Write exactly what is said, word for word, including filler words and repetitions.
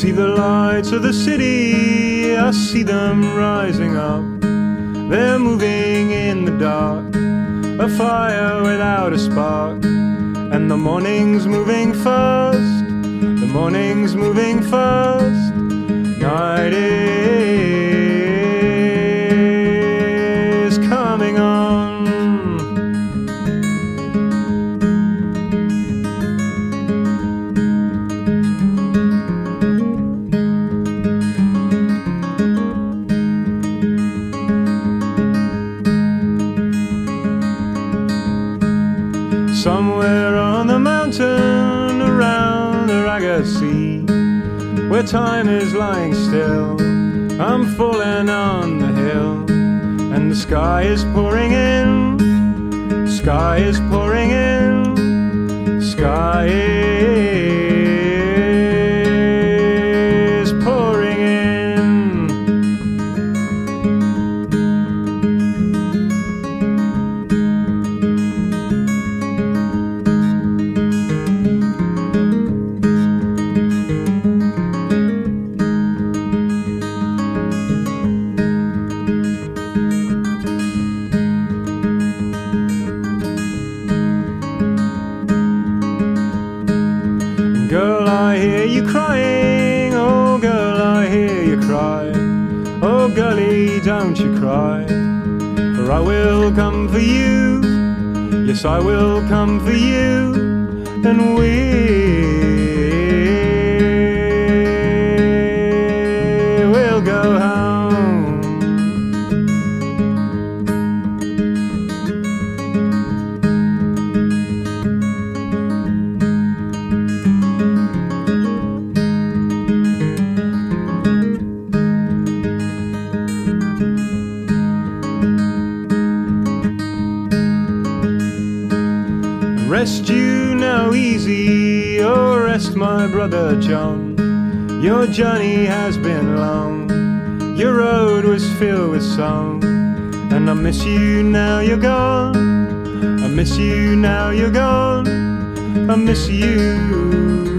see the lights of the city, I see them rising up. They're moving in the dark, a fire without a spark. And the morning's moving fast, the morning's moving fast. Night is coming on. Somewhere on the mountain around the ragged sea, where time is lying still, I'm falling on the hill. And the sky is pouring in, sky is pouring in, sky is pouring in. Girl, I hear you crying, oh girl, I hear you cry. Oh girlie, don't you cry, for I will come for you. Yes, I will come for you, and we will go home. Rest you now easy, oh rest my brother John. Your journey has been long, your road was filled with song. And I miss you now you're gone, I miss you now you're gone, I miss you.